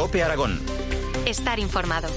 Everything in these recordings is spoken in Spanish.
COPE Aragón. Estar informado.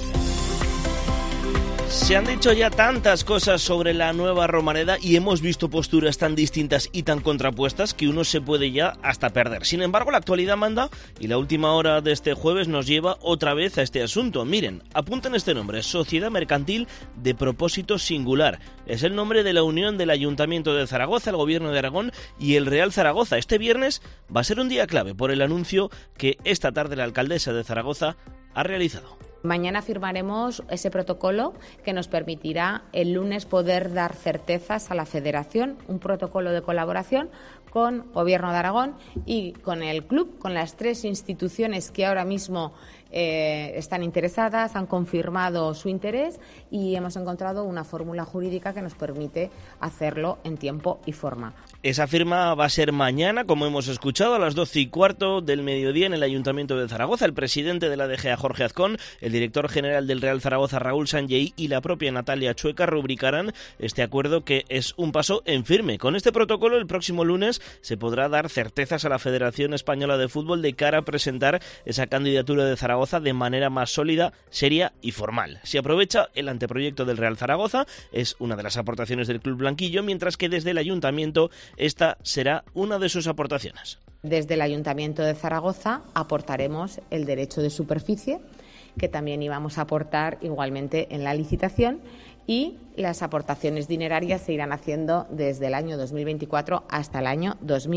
Se han dicho ya tantas cosas sobre la nueva Romareda y hemos visto posturas tan distintas y tan contrapuestas que uno se puede ya hasta perder. Sin embargo, la actualidad manda y la última hora de este jueves nos lleva otra vez a este asunto. Miren, apunten este nombre: Sociedad Mercantil de Propósito Singular. Es el nombre de la unión del Ayuntamiento de Zaragoza, el Gobierno de Aragón y el Real Zaragoza. Este viernes va a ser un día clave por el anuncio que esta tarde la alcaldesa de Zaragoza ha realizado. Mañana firmaremos ese protocolo que nos permitirá el lunes poder dar certezas a la Federación, un protocolo de colaboración con Gobierno de Aragón y con el club, con las tres instituciones que ahora mismo están interesadas, han confirmado su interés y hemos encontrado una fórmula jurídica que nos permite hacerlo en tiempo y forma. Esa firma va a ser mañana, como hemos escuchado, a las 12:15 del mediodía en el Ayuntamiento de Zaragoza. El presidente de la DGA, Jorge Azcón, el director general del Real Zaragoza, Raúl Sanllehy, y la propia Natalia Chueca rubricarán este acuerdo, que es un paso en firme. Con este protocolo, el próximo lunes se podrá dar certezas a la Federación Española de Fútbol de cara a presentar esa candidatura de Zaragoza de manera más sólida, seria y formal. Se aprovecha el anteproyecto del Real Zaragoza, es una de las aportaciones del club blanquillo, mientras que desde el Ayuntamiento esta será una de sus aportaciones. Desde el Ayuntamiento de Zaragoza aportaremos el derecho de superficie, que también íbamos a aportar igualmente en la licitación, y las aportaciones dinerarias se irán haciendo desde el año 2024 hasta el año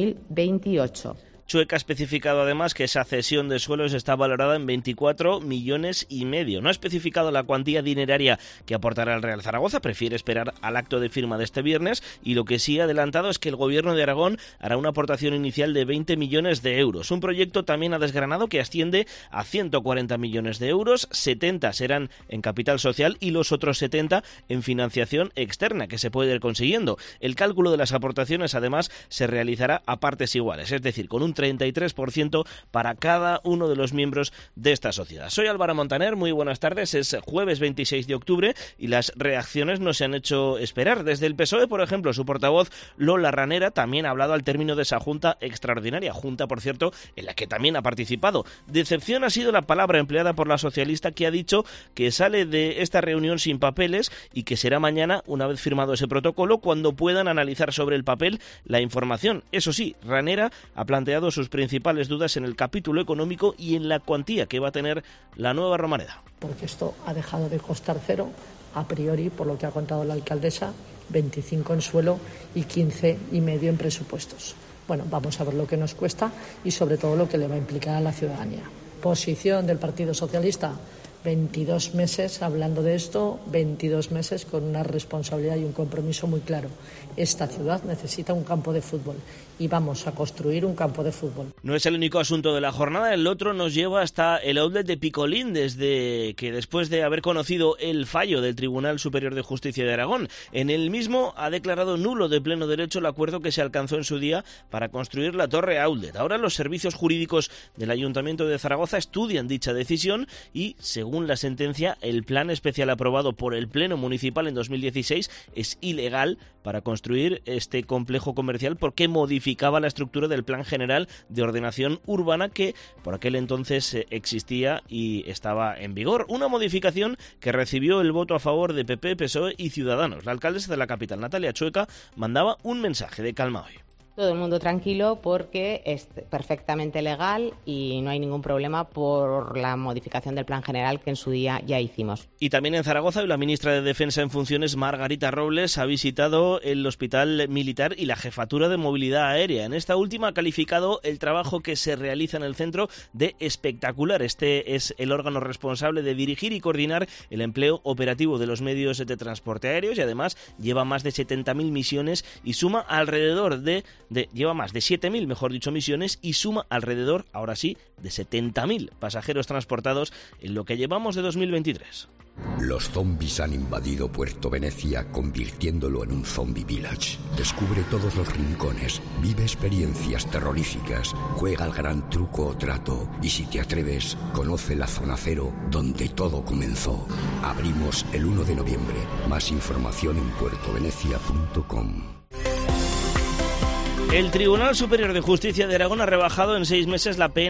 2028. Chueca ha especificado además que esa cesión de suelos está valorada en 24,5 millones. No ha especificado la cuantía dineraria que aportará el Real Zaragoza, prefiere esperar al acto de firma de este viernes, y lo que sí ha adelantado es que el Gobierno de Aragón hará una aportación inicial de 20 millones de euros. Un proyecto también ha desgranado que asciende a 140 millones de euros, 70 serán en capital social y los otros 70 en financiación externa, que se puede ir consiguiendo. El cálculo de las aportaciones además se realizará a partes iguales, es decir, con un 33% para cada uno de los miembros de esta sociedad. Soy Álvaro Montaner, muy buenas tardes. Es jueves 26 de octubre y las reacciones no se han hecho esperar. Desde el PSOE, por ejemplo, su portavoz Lola Ranera también ha hablado al término de esa junta extraordinaria, junta, por cierto, en la que también ha participado. Decepción ha sido la palabra empleada por la socialista, que ha dicho que sale de esta reunión sin papeles y que será mañana, una vez firmado ese protocolo, cuando puedan analizar sobre el papel la información. Eso sí, Ranera ha planteado sus principales dudas en el capítulo económico y en la cuantía que va a tener la nueva Romareda. Porque esto ha dejado de costar cero, a priori, por lo que ha contado la alcaldesa, 25 en suelo y 15,5 en presupuestos. Bueno, vamos a ver lo que nos cuesta y sobre todo lo que le va a implicar a la ciudadanía. Posición del Partido Socialista: 22 meses hablando de esto, 22 meses con una responsabilidad y un compromiso muy claro. Esta ciudad necesita un campo de fútbol y vamos a construir un campo de fútbol. No es el único asunto de la jornada, el otro nos lleva hasta el outlet de Picolín, después de haber conocido el fallo del Tribunal Superior de Justicia de Aragón. En el mismo ha declarado nulo de pleno derecho el acuerdo que se alcanzó en su día para construir la torre outlet. Ahora los servicios jurídicos del Ayuntamiento de Zaragoza estudian dicha decisión y, según la sentencia, el plan especial aprobado por el Pleno Municipal en 2016 es ilegal para construir este complejo comercial porque modificaba la estructura del Plan General de Ordenación Urbana que por aquel entonces existía y estaba en vigor. Una modificación que recibió el voto a favor de PP, PSOE y Ciudadanos. La alcaldesa de la capital, Natalia Chueca, mandaba un mensaje de calma hoy. Todo el mundo tranquilo porque es perfectamente legal y no hay ningún problema por la modificación del plan general que en su día ya hicimos. Y también en Zaragoza, la ministra de Defensa en funciones, Margarita Robles, ha visitado el Hospital Militar y la Jefatura de Movilidad Aérea. En esta última ha calificado el trabajo que se realiza en el centro de espectacular. Este es el órgano responsable de dirigir y coordinar el empleo operativo de los medios de transporte aéreos y además lleva más de 70.000 misiones y suma alrededor lleva más de 7.000, mejor dicho, misiones y suma alrededor, ahora sí, de 70.000 pasajeros transportados en lo que llevamos de 2023. Los zombies han invadido Puerto Venecia, convirtiéndolo en un zombie village. Descubre todos los rincones, vive experiencias terroríficas, juega al gran truco o trato y, si te atreves, conoce la zona cero donde todo comenzó. Abrimos el 1 de noviembre. Más información en puertovenecia.com. El Tribunal Superior de Justicia de Aragón ha rebajado en 6 meses la pena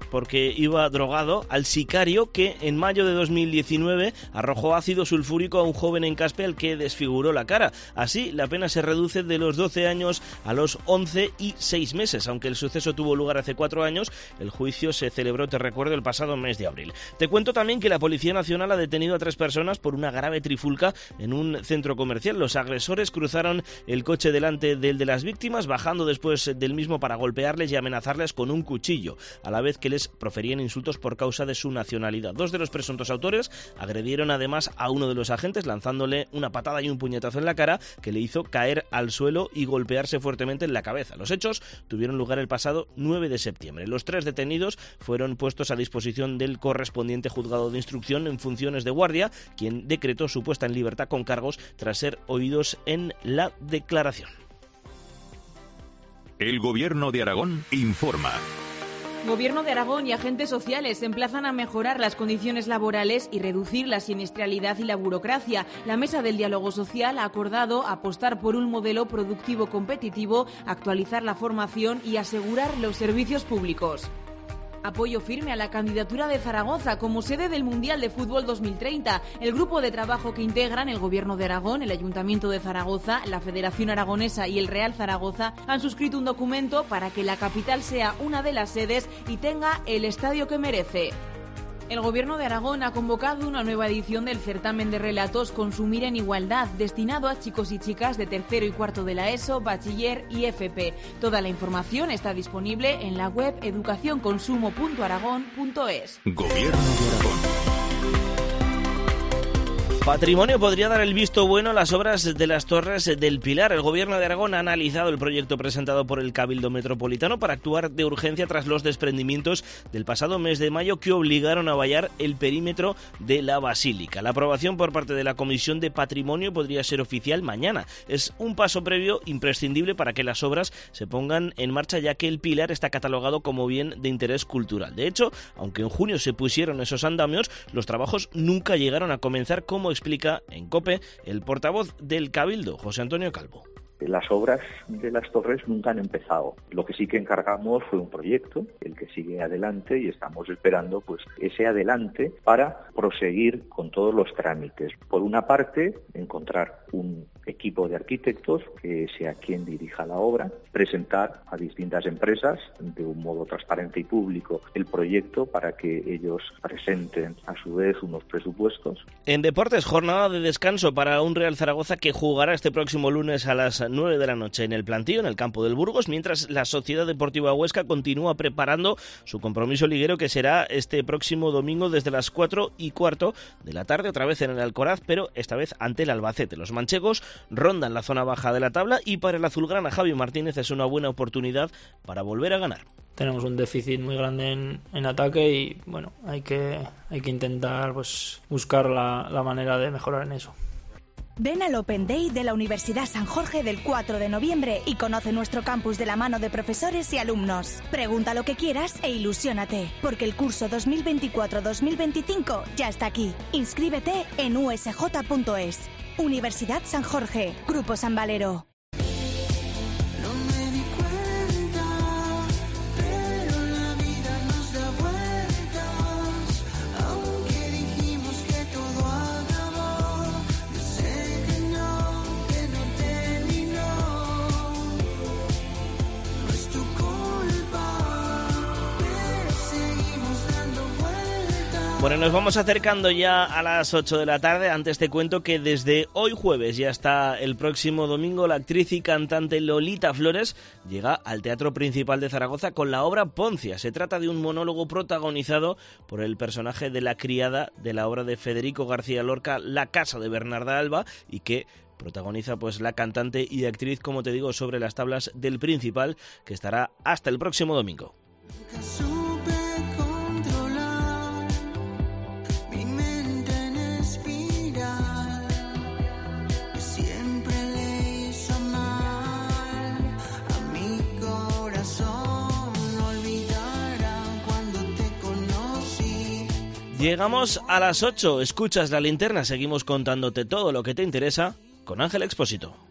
porque iba drogado al sicario que en mayo de 2019 arrojó ácido sulfúrico a un joven en Caspe al que desfiguró la cara. Así, la pena se reduce de los 12 años a los 11 y 6 meses. Aunque el suceso tuvo lugar hace 4 años, el juicio se celebró, te recuerdo, el pasado mes de abril. Te cuento también que la Policía Nacional ha detenido a 3 personas por una grave trifulca en un centro comercial. Los agresores cruzaron el coche delante del de las víctimas, bajando después del mismo para golpearles y amenazarles con un cuchillo, a la vez que les proferían insultos por causa de su nacionalidad. 2 de los presuntos autores agredieron además a uno de los agentes lanzándole una patada y un puñetazo en la cara que le hizo caer al suelo y golpearse fuertemente en la cabeza. Los hechos tuvieron lugar el pasado 9 de septiembre. Los 3 detenidos fueron puestos a disposición del correspondiente juzgado de instrucción en funciones de guardia, quien decretó su puesta en libertad con cargos tras ser oídos en la declaración. El Gobierno de Aragón informa. Gobierno de Aragón y agentes sociales se emplazan a mejorar las condiciones laborales y reducir la siniestralidad y la burocracia. La Mesa del Diálogo Social ha acordado apostar por un modelo productivo competitivo, actualizar la formación y asegurar los servicios públicos. Apoyo firme a la candidatura de Zaragoza como sede del Mundial de Fútbol 2030. El grupo de trabajo que integran el Gobierno de Aragón, el Ayuntamiento de Zaragoza, la Federación Aragonesa y el Real Zaragoza han suscrito un documento para que la capital sea una de las sedes y tenga el estadio que merece. El Gobierno de Aragón ha convocado una nueva edición del certamen de relatos Consumir en Igualdad, destinado a chicos y chicas de tercero y cuarto de la ESO, bachiller y FP. Toda la información está disponible en la web educacionconsumo.aragón.es. Gobierno de Aragón. Patrimonio podría dar el visto bueno a las obras de las Torres del Pilar. El Gobierno de Aragón ha analizado el proyecto presentado por el Cabildo Metropolitano para actuar de urgencia tras los desprendimientos del pasado mes de mayo que obligaron a vallar el perímetro de la Basílica. La aprobación por parte de la Comisión de Patrimonio podría ser oficial mañana. Es un paso previo imprescindible para que las obras se pongan en marcha, ya que el Pilar está catalogado como bien de interés cultural. De hecho, aunque en junio se pusieron esos andamios, los trabajos nunca llegaron a comenzar, como explica en COPE el portavoz del Cabildo, José Antonio Calvo. Las obras de las torres nunca han empezado. Lo que sí que encargamos fue un proyecto, el que sigue adelante, y estamos esperando pues ese adelante para proseguir con todos los trámites. Por una parte, encontrar un equipo de arquitectos que sea quien dirija la obra, presentar a distintas empresas de un modo transparente y público el proyecto para que ellos presenten a su vez unos presupuestos. En deportes, jornada de descanso para un Real Zaragoza que jugará este próximo lunes a las 9 de la noche en el Plantío, en el campo del Burgos, mientras la Sociedad Deportiva Huesca continúa preparando su compromiso liguero, que será este próximo domingo desde las 4:15 de la tarde, otra vez en el Alcoraz, pero esta vez ante el Albacete. Los manchegos rondan la zona baja de la tabla y para el azulgrana Javi Martínez es una buena oportunidad para volver a ganar. Tenemos un déficit muy grande en ataque y bueno, hay que intentar pues buscar la manera de mejorar en eso. Ven al Open Day de la Universidad San Jorge del 4 de noviembre y conoce nuestro campus de la mano de profesores y alumnos. Pregunta lo que quieras e ilusiónate, porque el curso 2024-2025 ya está aquí. Inscríbete en usj.es. Universidad San Jorge, Grupo San Valero. Bueno, nos vamos acercando ya a las 8 de la tarde. Antes te cuento que desde hoy jueves y hasta el próximo domingo la actriz y cantante Lolita Flores llega al Teatro Principal de Zaragoza con la obra Poncia. Se trata de un monólogo protagonizado por el personaje de la criada de la obra de Federico García Lorca, La Casa de Bernarda Alba, y que protagoniza pues la cantante y actriz, como te digo, sobre las tablas del Principal, que estará hasta el próximo domingo. Llegamos a las 8, escuchas La Linterna, seguimos contándote todo lo que te interesa con Ángel Expósito.